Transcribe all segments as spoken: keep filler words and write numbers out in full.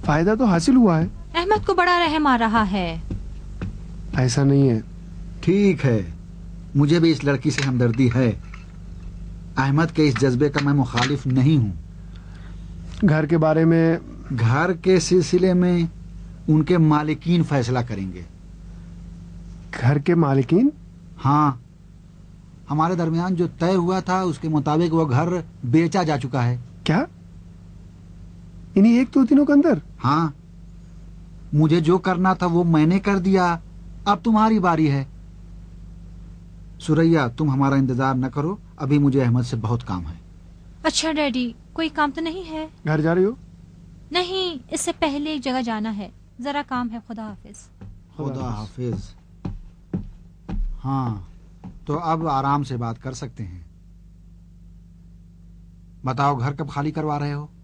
فائدہ تو حاصل ہوا ہے. احمد کو بڑا رحم آ رہا ہے. ایسا نہیں ہے. ٹھیک ہے, مجھے بھی اس لڑکی سے ہمدردی ہے. احمد کے اس جذبے کا میں مخالف نہیں ہوں. گھر کے بارے میں؟ گھر کے سلسلے میں ان کے مالکین فیصلہ کریں گے. گھر کے مالکین؟ ہاں, ہمارے درمیان جو طے ہوا تھا اس کے مطابق وہ گھر بیچا جا چکا ہے. کیا انہیں ایک دو دنوں کے اندر؟ ہاں, مجھے جو کرنا تھا وہ میں نے کر دیا, اب تمہاری باری ہے. سریا, تم ہمارا انتظار نہ کرو, ابھی مجھے احمد سے بہت کام ہے. اچھا ڈیڈی, کوئی کام تو نہیں ہے؟ گھر جا رہی ہو؟ نہیں, اس سے پہلے ایک جگہ جانا ہے, ذرا کام ہے. خدا حافظ. خدا حافظ. ہاں, تو اب آرام سے بات کر سکتے ہیں. بتاؤ, گھر کب خالی کروا رہے ہو؟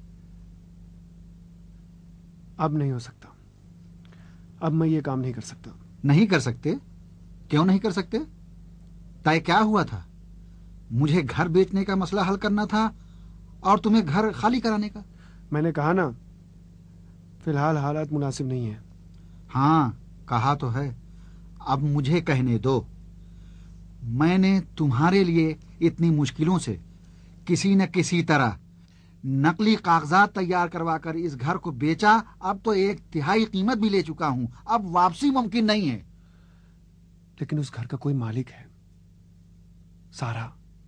اب نہیں ہو سکتا. اب میں یہ کام نہیں کر سکتا. نہیں کر سکتے؟ کیوں نہیں کر سکتے؟ طے کیا ہوا تھا؟ مجھے گھر بیچنے کا مسئلہ حل کرنا تھا اور تمہیں گھر خالی کرانے کا. میں نے کہا نا, فی الحال حالات مناسب نہیں ہیں. ہاں, کہا تو ہے. اب مجھے کہنے دو. میں نے تمہارے لیے اتنی مشکلوں سے کسی نہ کسی طرح نقلی کاغذات تیار کروا کر اس گھر کو بیچا. اب تو ایک تہائی قیمت بھی لے چکا ہوں. اب واپسی ممکن نہیں ہے. لیکن اس گھر کا کوئی مالک ہے, سارا.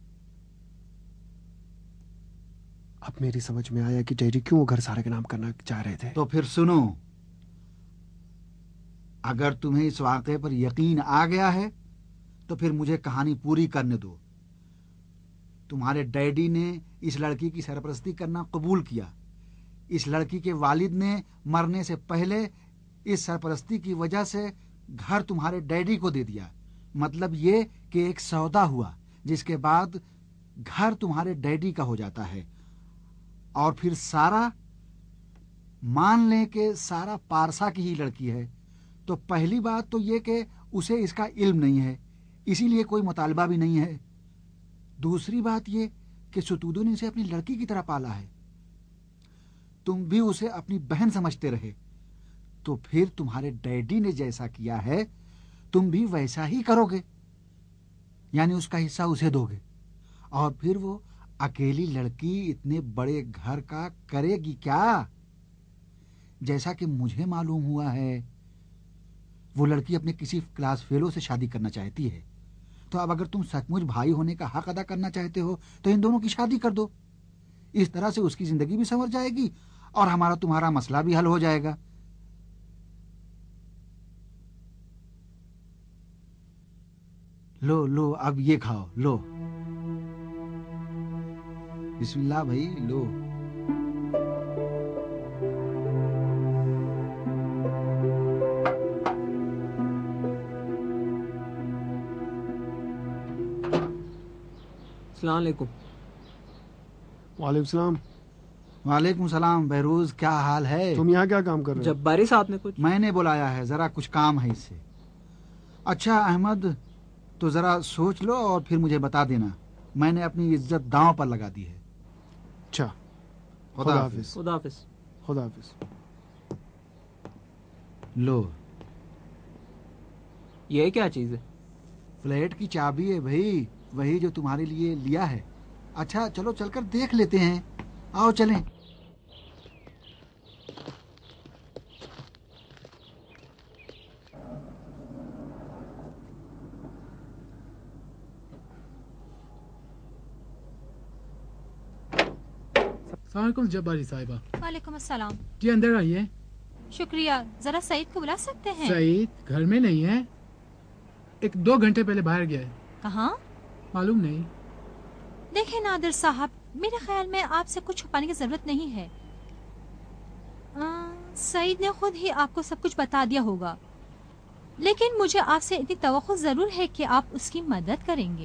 اب میری سمجھ میں آیا کہ ڈیڈی کیوں وہ گھر سارے کے نام کرنا چاہ رہے تھے. تو پھر سنو, اگر تمہیں اس واقعے پر یقین آ گیا ہے تو پھر مجھے کہانی پوری کرنے دو. تمہارے ڈیڈی نے اس لڑکی کی سرپرستی کرنا قبول کیا. اس لڑکی کے والد نے مرنے سے پہلے اس سرپرستی کی وجہ سے گھر تمہارے ڈیڈی کو دے دیا. مطلب یہ کہ ایک سودا ہوا جس کے بعد گھر تمہارے ڈیڈی کا ہو جاتا ہے. اور پھر سارا, مان لیں کہ سارا پارسا کی ہی لڑکی ہے, تو پہلی بات تو یہ کہ اسے اس کا علم نہیں ہے, اسی لیے کوئی مطالبہ بھی نہیں ہے. دوسری بات یہ کہ ستودو نے اسے اپنی لڑکی کی طرح پالا ہے. تم بھی اسے اپنی بہن سمجھتے رہے, تو پھر تمہارے ڈیڈی نے جیسا کیا ہے تم بھی ویسا ہی کرو گے, یعنی اس کا حصہ اسے دو گے. اور پھر وہ اکیلی لڑکی اتنے بڑے گھر کا کرے گی کیا؟ جیسا کہ مجھے معلوم ہوا ہے وہ لڑکی اپنے کسی کلاس فیلو سے شادی کرنا چاہتی ہے. تو اب اگر تم سچ مچ بھائی ہونے کا حق ادا کرنا چاہتے ہو تو ان دونوں کی شادی کر دو. اس طرح سے اس کی زندگی بھی سنور جائے گی اور ہمارا تمہارا مسئلہ بھی حل ہو جائے گا. لو لو اب یہ کھاؤ, لو. بسم اللہ بھائی, لو. السلام علیکم. وعلیکم السلام. وعلیکم السلام. بہروز, کیا حال ہے؟ تم یہاں کیا کام کر رہے ہو؟ جباری صاحب نے کچھ میں نے بلایا ہے, ذرا کچھ کام ہے اس سے. اچھا احمد, تو ذرا سوچ لو اور پھر مجھے بتا دینا. میں نے اپنی عزت داؤں پر لگا دی ہے. اچھا, خدا حافظ. خدا حافظ. خدا حافظ. لو, یہ کیا چیز ہے؟ فلیٹ کی چابی ہے بھائی, وہی جو تمہارے لیے لیا ہے. اچھا چلو چل کر دیکھ لیتے ہیں, آؤ چلیں. السلام علیکم جباری صاحبہ. وعلیکم السلام. جی اندر آئیے. شکریہ. ذرا سعید کو بلا سکتے ہیں؟ سعید گھر میں نہیں ہے, ایک دو گھنٹے پہلے باہر گیا ہے. کہاں؟ معلوم نہیں. دیکھیں نادر صاحب, میرے خیال میں آپ سے کچھ چھپانے کی ضرورت نہیں ہے. آ, سعید نے خود ہی آپ کو سب کچھ بتا دیا ہوگا, لیکن مجھے آپ سے اتنی توقع ضرور ہے کہ آپ اس کی مدد کریں گے.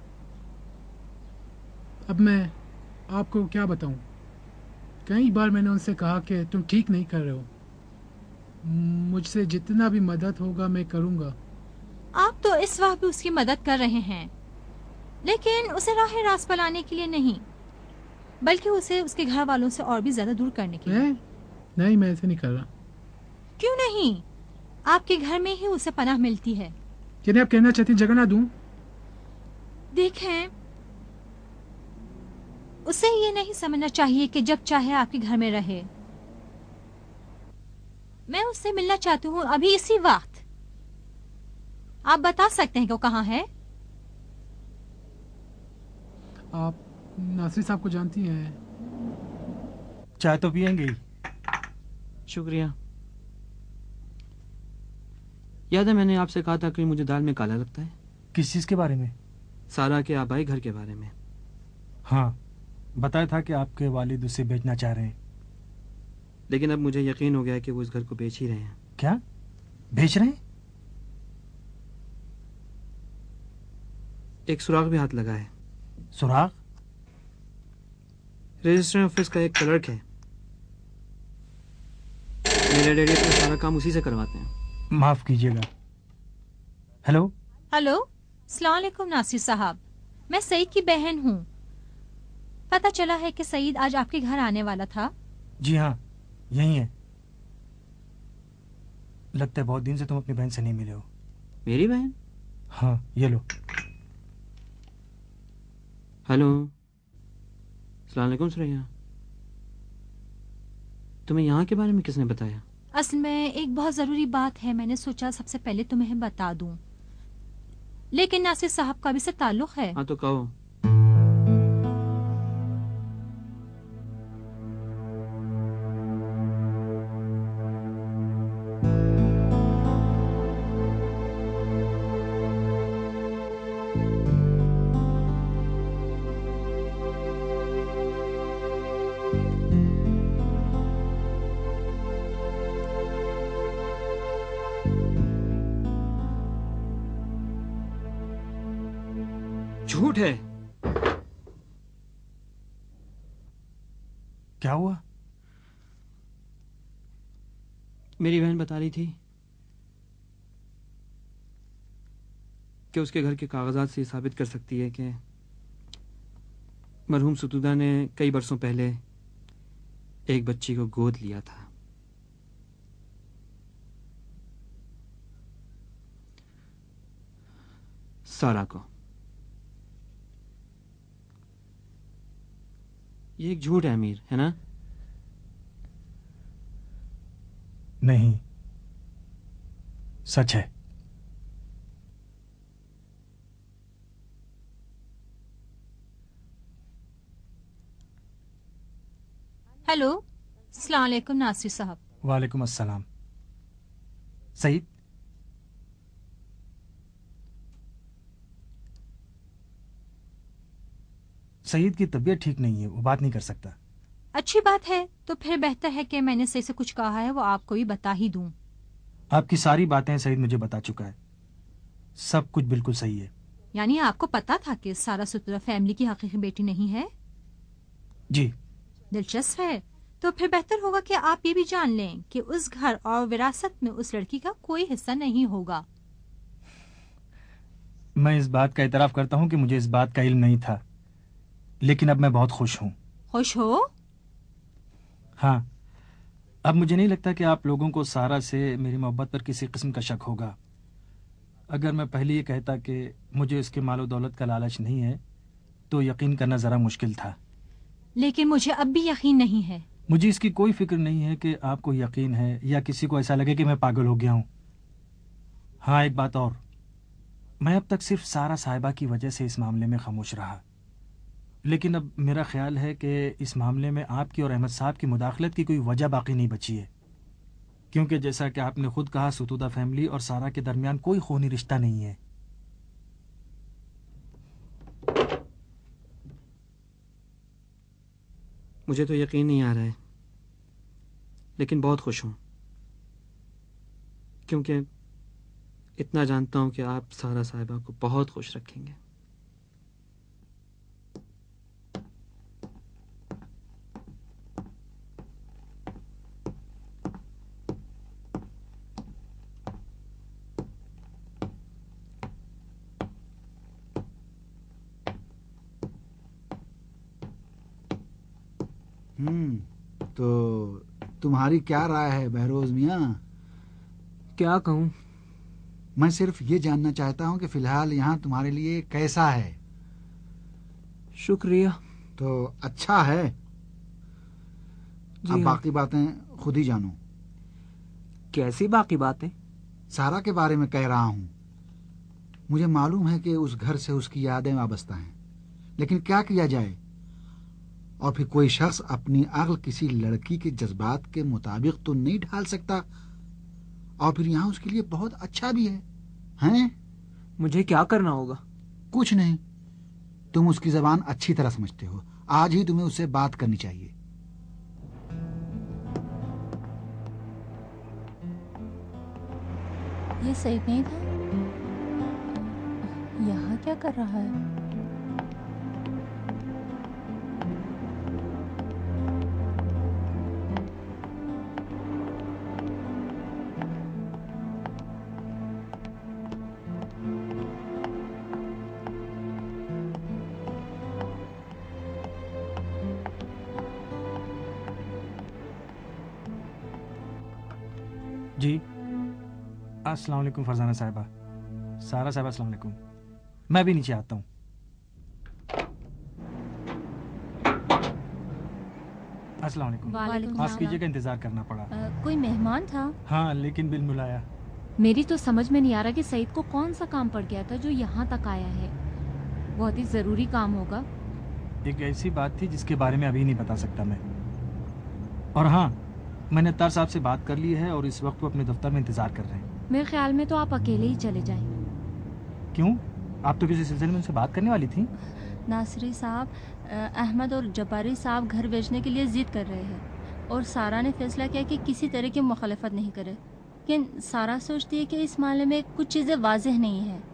اب میں آپ کو کیا بتاؤں, کئی بار میں نے ان سے کہا کہ تم ٹھیک نہیں کر رہے ہو. مجھ سے جتنا بھی مدد ہوگا میں کروں گا. آپ تو اس وقت بھی اس کی مدد کر رہے ہیں, لیکن اسے راہ راست پر لانے کے لیے نہیں, بلکہ اسے اس کے گھر والوں سے اور بھی زیادہ دور کرنے کے لیے. نہیں میں ایسے نہیں کر رہا. کیوں نہیں؟ آپ کے گھر میں ہی اسے پناہ ملتی ہے. یعنی آپ کہنا چاہتی ہیں جگہ نہ دوں؟ دیکھیں، اسے یہ نہیں سمجھنا چاہیے کہ جب چاہے آپ کے گھر میں رہے. میں اس سے ملنا چاہتی ہوں ابھی اسی وقت. آپ بتا سکتے ہیں کہ وہ کہاں ہے؟ آپ ناصری صاحب کو جانتی ہیں؟ چائے تو پئیں گے؟ شکریہ. یاد ہے میں نے آپ سے کہا تھا کہ مجھے دال میں کالا لگتا ہے. کس چیز کے بارے میں؟ سارا کے آبائی گھر کے بارے میں. ہاں بتایا تھا کہ آپ کے والد اسے بیچنا چاہ رہے ہیں. لیکن اب مجھے یقین ہو گیا کہ وہ اس گھر کو بیچ ہی رہے ہیں. کیا بیچ رہے ہیں؟ ایک سراغ بھی ہاتھ لگا ہے. سراغ؟ رجسٹر آفس کا ایک کلرک ہے. میرے ڈیڈی اپنا سارا کام اسی سے کرواتے ہیں. معاف کیجیے گا. ہیلو ہلو، السلام علیکم ناصر صاحب. میں سعید کی بہن ہوں. پتہ چلا ہے کہ سعید آج آپ کے گھر آنے والا تھا. جی ہاں یہی ہے. لگتا ہے بہت دن سے تم اپنی بہن سے نہیں ملے ہو. میری بہن؟ ہاں یہ لو. ہلو، السلام علیکم سریا. تمہیں یہاں کے بارے میں کس نے بتایا؟ اصل میں ایک بہت ضروری بات ہے، میں نے سوچا سب سے پہلے تمہیں بتا دوں. لیکن ناصر صاحب کا بھی سے تعلق ہے. ہاں تو کہو. جھوٹ ہے. کیا ہوا؟ میری بہن بتا رہی تھی کہ اس کے گھر کے کاغذات سے یہ ثابت کر سکتی ہے کہ مرحوم ستودہ نے کئی برسوں پہلے ایک بچی کو گود لیا تھا. سارا کو. یہ ایک جھوٹ ہے امیر، ہے نا؟ نہیں سچ ہے. ہلو، السلام علیکم ناصر صاحب. وعلیکم السلام. سعید سعید کی طبیعت ٹھیک نہیں ہے، وہ بات نہیں کر سکتا. اچھی بات ہے، تو پھر بہتر ہے کہ میں نے صحیح سے کچھ کہا ہے وہ آپ کو بھی بتا ہی دوں. آپ کی ساری باتیں سعید مجھے بتا چکا ہے. سب کچھ بالکل صحیح ہے. یعنی آپ کو پتا تھا کہ سارا ستودہ فیملی کی حقیقی بیٹی نہیں ہے؟ جی. دلچسپ ہے. تو پھر بہتر ہوگا کہ آپ یہ بھی جان لیں کہ اس گھر اور وراثت میں اس لڑکی کا کوئی حصہ نہیں ہوگا. میں اس بات کا اعتراف کرتا ہوں کہ مجھے اس بات کا علم نہیں تھا، لیکن اب میں بہت خوش ہوں. خوش ہو؟ ہاں. اب مجھے نہیں لگتا کہ آپ لوگوں کو سارا سے میری محبت پر کسی قسم کا شک ہوگا. اگر میں پہلے یہ کہتا کہ مجھے اس کے مال و دولت کا لالچ نہیں ہے تو یقین کرنا ذرا مشکل تھا. لیکن مجھے اب بھی یقین نہیں ہے. مجھے اس کی کوئی فکر نہیں ہے کہ آپ کو یقین ہے یا کسی کو ایسا لگے کہ میں پاگل ہو گیا ہوں. ہاں ایک بات اور، میں اب تک صرف سارا صاحبہ کی وجہ سے اس معاملے میں خاموش رہا، لیکن اب میرا خیال ہے کہ اس معاملے میں آپ کی اور احمد صاحب کی مداخلت کی کوئی وجہ باقی نہیں بچی ہے، کیونکہ جیسا کہ آپ نے خود کہا ستودہ فیملی اور سارا کے درمیان کوئی خونی رشتہ نہیں ہے. مجھے تو یقین نہیں آ رہا ہے، لیکن بہت خوش ہوں، کیونکہ اتنا جانتا ہوں کہ آپ سارا صاحبہ کو بہت خوش رکھیں گے. ہوں تو تمہاری کیا رائے ہے بہروز میاں؟ کیا کہوں؟ میں صرف یہ جاننا چاہتا ہوں کہ فی الحال یہاں تمہارے لیے کیسا ہے؟ شکریہ. تو اچھا ہے. جی اب ہاں. باقی باتیں خود ہی جانو. کیسی باقی باتیں؟ سارا کے بارے میں کہہ رہا ہوں. مجھے معلوم ہے کہ اس گھر سے اس کی یادیں وابستہ ہیں، لیکن کیا کیا جائے؟ اور پھر کوئی شخص اپنی عقل کسی لڑکی کے جذبات کے مطابق تو نہیں ڈھال سکتا. اور پھر یہاں اس کے لیے بہت اچھا بھی ہے. ہیں؟ مجھے کیا کرنا ہوگا؟ کچھ نہیں. تم اس کی زبان اچھی طرح سمجھتے ہو. آج ہی تمہیں اس سے بات کرنی چاہیے. یہ سعید نہیں تھا؟ یہاں کیا کر رہا ہے؟ جی السلام علیکم فرزانہ صاحبہ. سارا صاحبہ السلام علیکم. میں بھی نیچے آتا ہوں. السلام علیکم. وعلیکم معاف کیجیے گا انتظار کرنا پڑا. آ، کوئی مہمان تھا؟ ہاں لیکن بل ملایا. میری تو سمجھ میں نہیں آ رہا کہ سعید کو کون سا کام پڑ گیا تھا جو یہاں تک آیا ہے. بہت ہی ضروری کام ہوگا. ایک ایسی بات تھی جس کے بارے میں ابھی نہیں بتا سکتا میں. اور ہاں میں نے اتار صاحب سے بات کر لی ہے اور اس وقت وہ اپنے دفتر میں انتظار کر رہے ہیں. میرے خیال میں تو آپ اکیلے ہی چلے جائیں. کیوں؟ آپ تو کسی سلسلے میں ان سے بات کرنے والی تھیں. ناصری صاحب، احمد اور جباری صاحب گھر بیچنے کے لیے ضد کر رہے ہیں اور سارا نے فیصلہ کیا کہ کسی طرح کی مخالفت نہیں کرے. لیکن سارا سوچتی ہے کہ اس معاملے میں کچھ چیزیں واضح نہیں ہیں.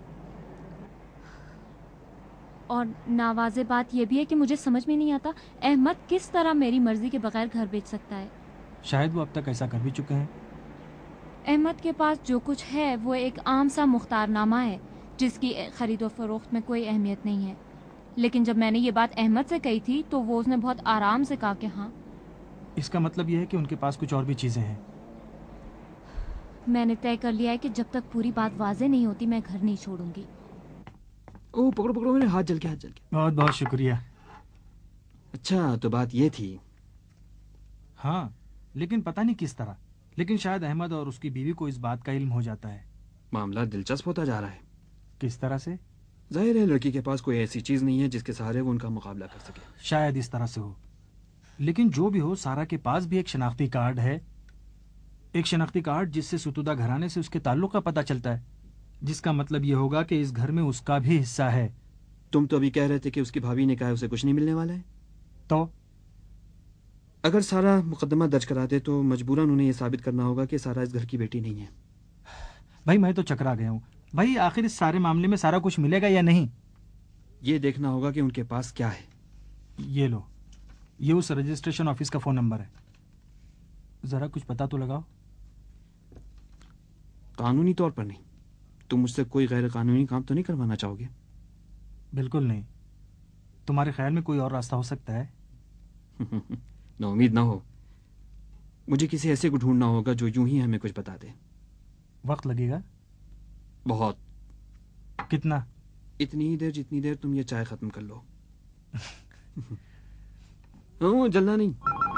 اور ناواضح بات یہ بھی ہے کہ مجھے سمجھ میں نہیں آتا احمد کس طرح میری مرضی کے بغیر گھر بیچ سکتا ہے. شاید وہ اب تک ایسا کر بھی چکے ہیں. احمد کے پاس جو کچھ ہے وہ ایک عام سا مختار نامہ ہے جس کی خرید و فروخت میں کوئی اہمیت نہیں ہے. لیکن جب میں نے یہ بات احمد سے کہی تھی تو وہ اس نے بہت آرام سے کہا کہ ہاں. اس کا مطلب یہ ہے کہ ان کے پاس کچھ اور بھی چیزیں ہیں. میں نے طے کر لیا ہے کہ جب تک پوری بات واضح نہیں ہوتی میں گھر نہیں چھوڑوں گی. او پکڑو پکڑو، میرے ہاتھ جل کے ہاتھ جل کے. بہت بہت شکریہ. اچھا تو بات یہ تھی. ہاں لیکن پتہ نہیں کس طرح، لیکن شاید احمد اور اس کی بیوی کو اس بات کا علم ہو جاتا ہے. معاملہ دلچسپ ہوتا جا رہا ہے. کس طرح سے؟ ظاہر ہے لڑکی کے پاس کوئی ایسی چیز نہیں ہے جس کے سہارے وہ ان کا مقابلہ کر سکے. شاید اس طرح سے ہو. لیکن جو بھی ہو سارا کے پاس بھی ایک شناختی کارڈ ہے. ایک شناختی کارڈ جس سے ستودہ گھرانے سے اس کے تعلق کا پتہ چلتا ہے، جس کا مطلب یہ ہوگا کہ اس گھر میں اس کا بھی حصہ ہے. تم تو ابھی کہہ رہے تھے کہ اس کی بھابھی نے کہا اسے کچھ نہیں ملنے والا ہے. تو اگر سارا مقدمہ درج کراتے تو مجبوراً انہیں یہ ثابت کرنا ہوگا کہ سارا اس گھر کی بیٹی نہیں ہے. بھائی میں تو چکرا گیا ہوں. بھائی آخر اس سارے معاملے میں سارا کچھ ملے گا یا نہیں؟ یہ دیکھنا ہوگا کہ ان کے پاس کیا ہے. یہ لو، یہ اس رجسٹریشن آفس کا فون نمبر ہے. ذرا کچھ پتا تو لگاؤ. قانونی طور پر نہیں. تم مجھ سے کوئی غیر قانونی کام تو نہیں کروانا چاہو گے؟ بالکل نہیں. تمہارے خیال میں کوئی اور راستہ ہو سکتا ہے؟ نہ امید نہ ہو. مجھے کسی ایسے کو ڈھونڈنا ہوگا جو یوں ہی ہمیں کچھ بتا دے. وقت لگے گا؟ بہت. کتنا؟ اتنی ہی دیر جتنی دیر تم یہ چائے ختم کر لو. ہاں جلنا نہیں.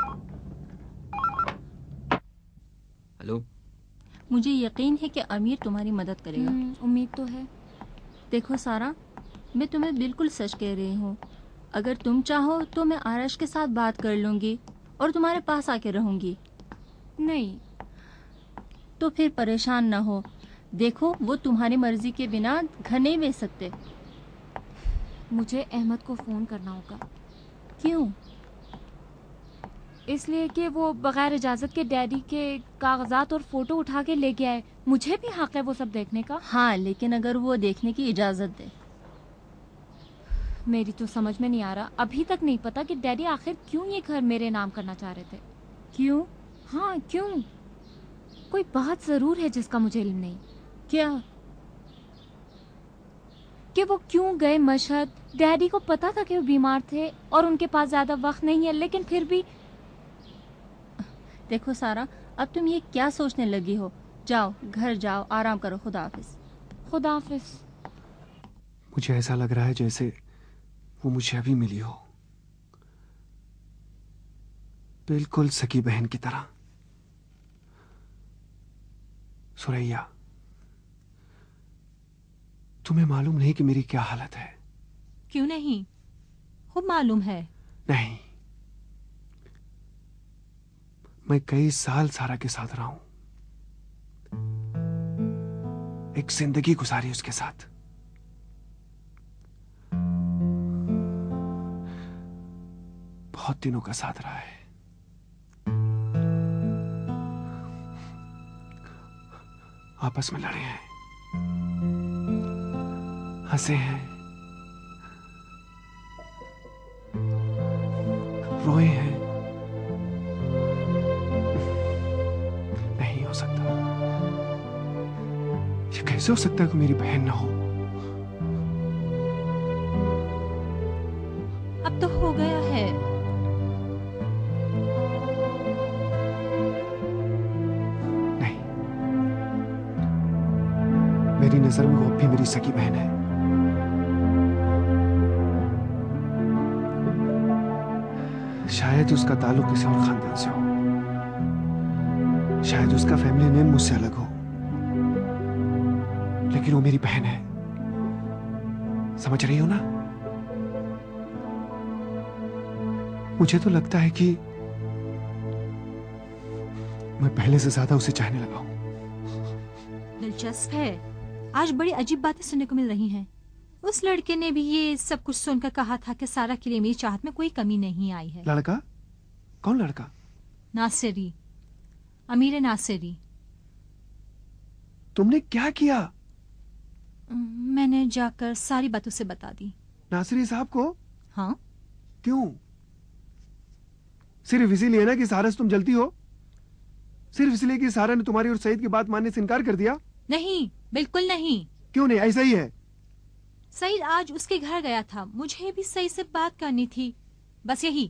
ہلو. مجھے یقین ہے کہ امیر تمہاری مدد کرے گا. امید تو ہے. دیکھو سارا، میں تمہیں بالکل سچ کہہ رہی ہوں. اگر تم چاہو تو میں آرش کے ساتھ بات کر لوں گی اور تمہارے پاس آ کے رہوں گی. نہیں تو پھر پریشان نہ ہو. دیکھو وہ تمہاری مرضی کے بنا گھر نہیں بیچ سکتے. مجھے احمد کو فون کرنا ہوگا. کیوں؟ اس لیے کہ وہ بغیر اجازت کے ڈیڈی کے کاغذات اور فوٹو اٹھا کے لے کے آئے. مجھے بھی حق ہے وہ سب دیکھنے کا. ہاں لیکن اگر وہ دیکھنے کی اجازت دے. میری تو سمجھ میں نہیں آ رہا. ابھی تک نہیں پتا کہ ڈیڈی آخر کیوں یہ گھر میرے نام کرنا چاہ رہے تھے. کیوں؟ ہاں کیوں؟ کوئی بات ضرور ہے جس کا مجھے علم نہیں. کیا؟ کہ وہ کیوں گئے مشہد. ڈیڈی کو پتا تھا کہ وہ بیمار تھے اور ان کے پاس زیادہ وقت نہیں ہے، لیکن پھر بھی دیکھو سارا، اب تم یہ کیا سوچنے لگی ہو؟ جاؤ گھر جاؤ، آرام کرو. خدا حافظ. خدا حافظ. مجھے ایسا لگ رہا ہے جیسے وہ مجھے ابھی ملی ہو، بالکل سکی بہن کی طرح. سوریا، تمہیں معلوم نہیں کہ میری کیا حالت ہے؟ کیوں نہیں، خوب معلوم ہے. نہیں، میں کئی سال سارا کے ساتھ رہا ہوں، ایک زندگی گزاری اس کے ساتھ. بہت دنوں کا ساتھ رہا ہے. آپس میں لڑے ہیں، ہنسے ہیں، روئے ہیں. نہیں ہو سکتا، یہ کیسے ہو سکتا ہے کہ میری بہن نہ ہو؟ اب تو ہو گیا ہے. نہیں، میری نظر میں وہ اب بھی میری سکی بہن ہے. شاید اس کا تعلق کسی اور خاندان سے ہو، شاید اس کا فیملی نیم مجھ سے الگ ہو، لیکن وہ میری بہن ہے. سمجھ رہی ہو نا؟ مجھے تو لگتا ہے کہ میں پہلے سے زیادہ اسے چاہنے لگا ہوں. دلچسپ ہے، آج بڑی عجیب باتیں سننے کو مل رہی ہیں. اس لڑکے نے بھی یہ سب کچھ سن کر کہا تھا کہ سارا کے لیے میری چاہت میں کوئی کمی نہیں آئی ہے. لڑکا؟ کون لڑکا؟ ناصری، امیر ناصری. تم نے کیا کیا؟ میں نے جا کر ساری بات اسے بتا دی. ناصری صاحب کو؟ ہاں. کیوں؟ صرف اسی لیے نا کہ سارا سے تم جلتی ہو؟ صرف اس لیے کہ سارا نے تمہاری اور سعید کی بات ماننے سے انکار کر دیا؟ نہیں، بالکل نہیں. کیوں نہیں؟ ایسا ہی ہے. سعید آج اس کے گھر گیا تھا، مجھے بھی سعید سے بات کرنی تھی، بس یہی.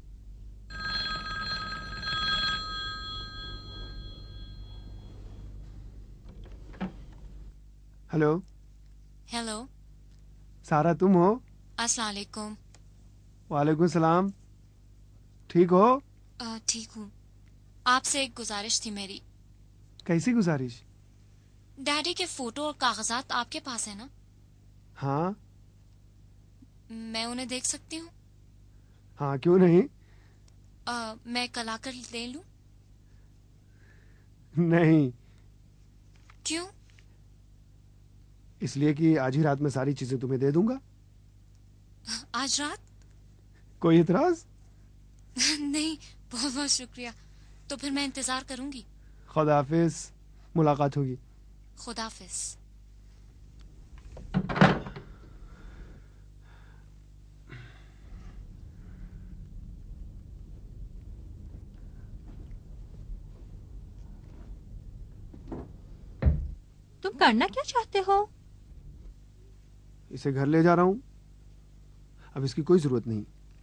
ہلو. ہیلو. سارا تم ہو؟ السلام علیکم. وعلیکم السلام. ٹھیک ہو؟ آ, ٹھیک ہوں. آپ سے ایک گزارش تھی میری. کیسی گزارش؟ ڈیڈی کے فوٹو اور کاغذات آپ کے پاس ہے نا؟ ہاں. میں انہیں دیکھ سکتی ہوں؟ ہاں، کیوں نہیں؟ آ, میں کل آ کر لے لوں؟ نہیں. کیوں؟ اس لیے کہ آج ہی رات میں ساری چیزیں تمہیں دے دوں گا. آج رات؟ کوئی اعتراض؟ نہیں، بہت بہت شکریہ. تو پھر میں انتظار کروں گی. خدا حافظ، ملاقات ہوگی. خدا حافظ. تم کرنا کیا چاہتے ہو؟ اسے گھر لے جا رہا ہوں، اب اس کی کوئی ضرورت نہیں.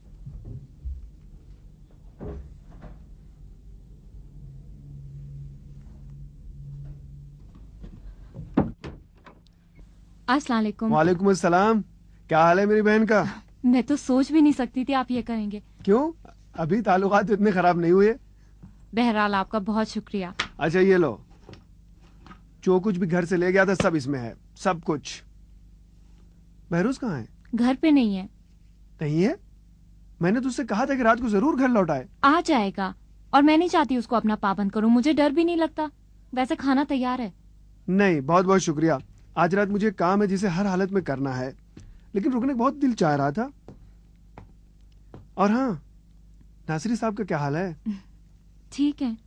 السلام علیکم. وعلیکم السلام. کیا حال ہے میری بہن کا؟ میں تو سوچ بھی نہیں سکتی تھی آپ یہ کریں گے. کیوں؟ ابھی تعلقات اتنے خراب نہیں ہوئے. بہرحال آپ کا بہت شکریہ. اچھا یہ لو، جو کچھ بھی گھر سے لے گیا تھا سب اس میں ہے، سب کچھ. بہروز کہاں ہے؟ گھر پہ نہیں ہے. نہیں ہے؟ میں نے تو اس سے کہا تھا کہ رات کو ضرور گھر لوٹائے. آ جائے گا، اور میں نہیں چاہتی اس کو اپنا پابند کروں. مجھے ڈر بھی نہیں لگتا. ویسے کھانا تیار ہے. نہیں، بہت بہت شکریہ. آج رات مجھے کام ہے جسے ہر حالت میں کرنا ہے، لیکن رکنے کا بہت دل چاہ رہا تھا. اور ہاں، ناصری صاحب کا کیا حال ہے؟ ٹھیک ہے.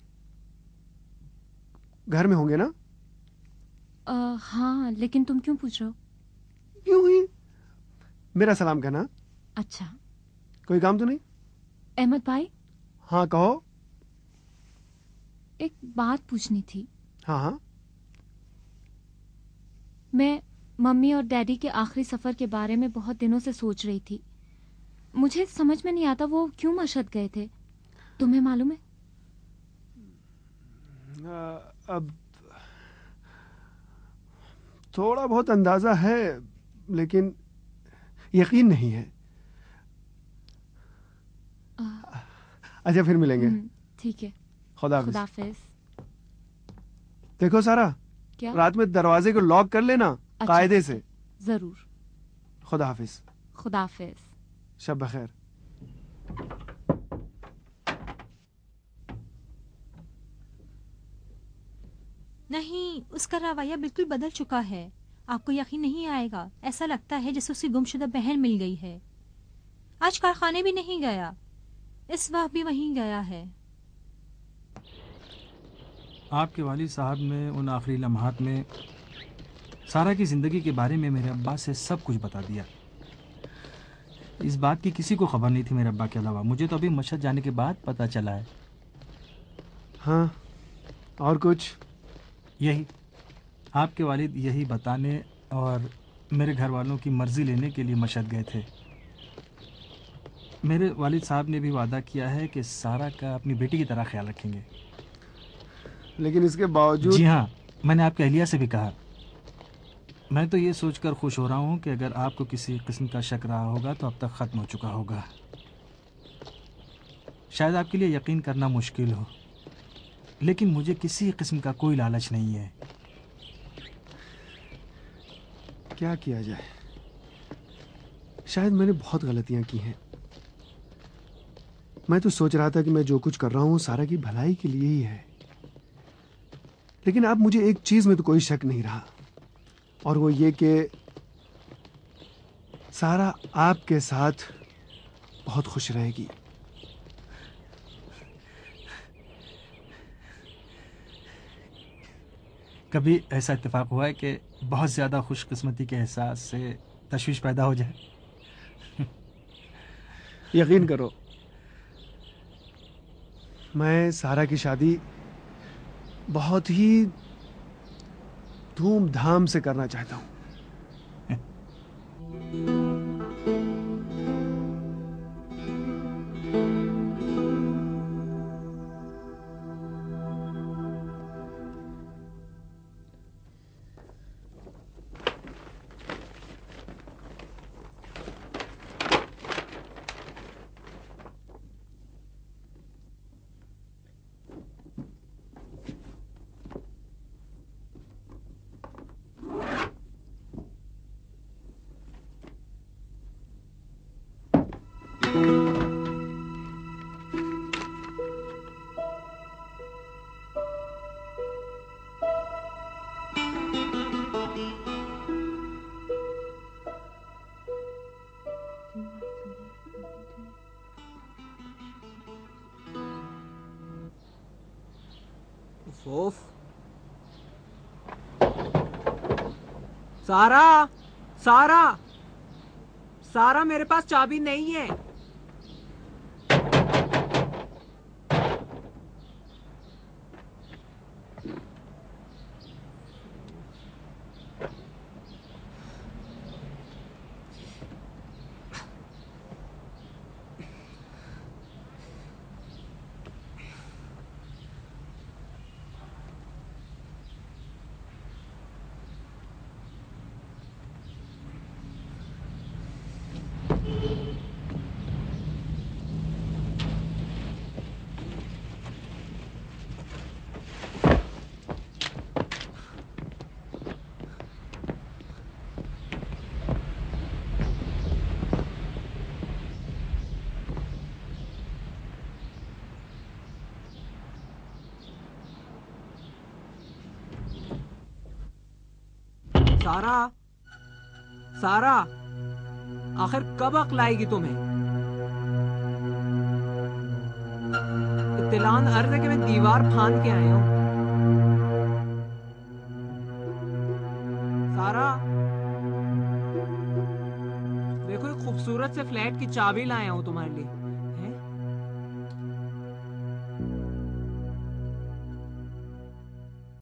گھر میں ہوں گے نا؟ آ, ہاں، لیکن تم کیوں پوچھ رہے ہو؟ کیوں ہی؟ میرا سلام کہنا. اچھا. کوئی کام تو نہیں؟ احمد بھائی. ہاں کہو. ایک بات پوچھنی تھی. ہاں ہاں. میں ممی اور ڈیڈی کے آخری سفر کے بارے میں بہت دنوں سے سوچ رہی تھی. مجھے سمجھ میں نہیں آتا وہ کیوں مشہد گئے تھے. تمہیں معلوم ہے؟ اب تھوڑا بہت اندازہ ہے لیکن یقین نہیں ہے. اچھا پھر ملیں گے. ٹھیک ہے. خدا خدا حافظ. حافظ. دیکھو سارا, کیا؟ رات میں دروازے کو لاک کر لینا قاعدے سے. ضرور. خدا حافظ. خدا حافظ. شب بخیر. نہیں, اس کا رویہ بالکل بدل چکا ہے. آپ کو یقین نہیں آئے گا, ایسا لگتا ہے جیسے اس کی گمشدہ بہن مل گئی ہے. آج کارخانے بھی نہیں گیا, اس وقت بھی وہیں گیا ہے. آپ کے والد صاحب نے ان آخری لمحات میں سارا کی زندگی کے بارے میں میرے ابا سے سب کچھ بتا دیا. اس بات کی کسی کو خبر نہیں تھی میرے ابا کے علاوہ. مجھے تو ابھی مشہد جانے کے بعد پتہ چلا ہے. ہاں, اور کچھ؟ یہی, آپ کے والد یہی بتانے اور میرے گھر والوں کی مرضی لینے کے لیے مشہد گئے تھے. میرے والد صاحب نے بھی وعدہ کیا ہے کہ سارا کا اپنی بیٹی کی طرح خیال رکھیں گے. لیکن اس کے باوجود... جی ہاں, میں نے آپ کی اہلیہ سے بھی کہا. میں تو یہ سوچ کر خوش ہو رہا ہوں کہ اگر آپ کو کسی قسم کا شک رہا ہوگا تو اب تک ختم ہو چکا ہوگا. شاید آپ کے لیے یقین کرنا مشکل ہو, لیکن مجھے کسی قسم کا کوئی لالچ نہیں ہے. کیا کیا جائے, شاید میں نے بہت غلطیاں کی ہیں. میں تو سوچ رہا تھا کہ میں جو کچھ کر رہا ہوں سارا کی بھلائی کے لیے ہی ہے. لیکن اب مجھے ایک چیز میں تو کوئی شک نہیں رہا, اور وہ یہ کہ سارا آپ کے ساتھ بہت خوش رہے گی. کبھی ایسا اتفاق ہوا ہے کہ بہت زیادہ خوش قسمتی کے احساس سے تشویش پیدا ہو جائے؟ یقین کرو, میں سارا کی شادی بہت ہی دھوم دھام سے کرنا چاہتا ہوں. اوف, سارا سارا سارا میرے پاس چابی نہیں ہے. سارا سارا آخر کب عقل آئے گی تمہیں؟ اطلاع عرض ہے کہ میں دیوار پھاند کے آیا ہوں. سارا دیکھو, ایک خوبصورت سے فلیٹ کی چابی لایا ہوں تمہارے لیے.